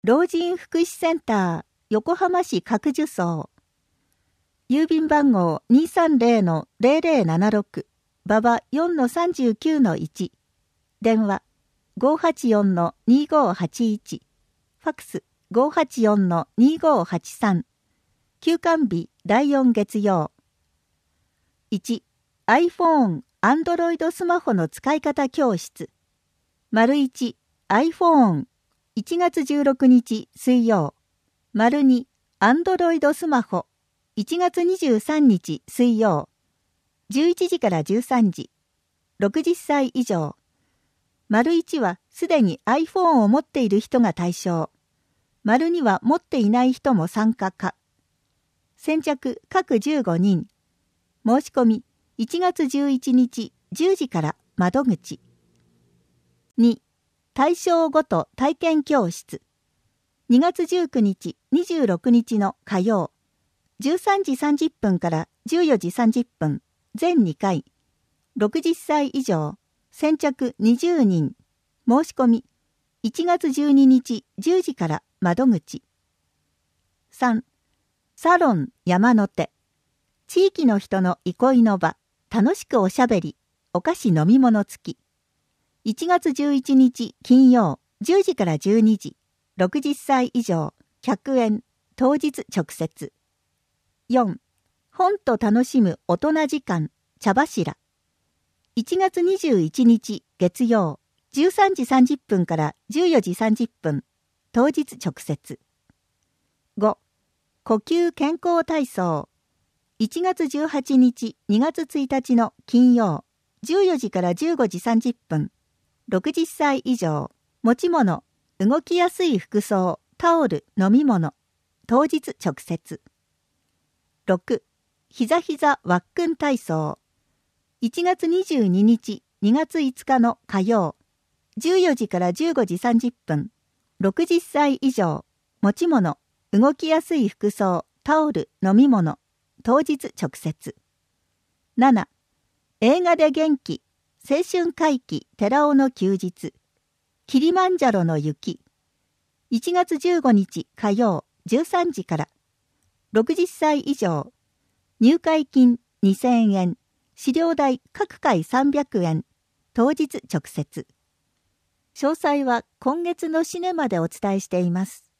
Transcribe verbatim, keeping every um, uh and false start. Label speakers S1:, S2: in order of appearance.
S1: 老人福祉センター横浜市角受荘、郵便番号 にーさんぜろ ゼロゼロななろく 馬場 よんのさんじゅうきゅうのいち、電話 ごーはちよんのにーごーはちいち、ファックス ごーはちよんのにーごーはちさん、休館日だいよん月曜。いち、iPhone、Android スマホの使い方教室。丸いち、iPhone、いちがつじゅうろくにち水曜。丸に、Android スマホ、いちがつにじゅうさんにち水曜。じゅういちじからじゅうさんじ。ろくじゅっさい以上。丸いちはすでに iPhone を持っている人が対象。丸には持っていない人も参加可。先着各じゅうごにん。申し込みいちがつじゅういちにちじゅうじから窓口。に、対象ごと体験教室。にがつじゅうくにち、にじゅうろくにちの火曜。じゅうさんじさんじゅっぷんからじゅうよじさんじゅっぷん。全にかい。ろくじゅっさい以上。先着にじゅうにん。申し込みいちがつじゅうににちじゅうじから窓口。さん、サロン山の手。地域の人の憩いの場、楽しくおしゃべり、お菓子飲み物付き。いちがつじゅういちにち金曜、じゅうじからじゅうにじ、ろくじゅっさい以上、ひゃくえん、当日直接。よん、本と楽しむ大人時間、茶柱。いちがつにじゅういちにち月曜、じゅうさんじさんじゅっぷんからじゅうよじさんじゅっぷん、当日直接。ご、呼吸健康体操。いちがつじゅうはちにちにがつついたちの金曜、じゅうよじからじゅうごじさんじゅっぷん、ろくじゅっさい以上、持ち物、動きやすい服装、タオル、飲み物、当日直接。ろく、ひざひざわっくん体操。いちがつにじゅうににちにがついつかの火曜、じゅうよじからじゅうごじさんじゅっぷん、ろくじゅっさい以上、持ち物、動きやすい服装、タオル、飲み物、当日直接。なな、映画で元気、青春回帰寺尾の休日、キリマンジャロの雪。いちがつじゅうごにち火曜じゅうさんじから。ろくじゅっさい以上。入会金にせんえん、資料代各回さんびゃくえん、当日直接。詳細は今月のシネマでお伝えしています。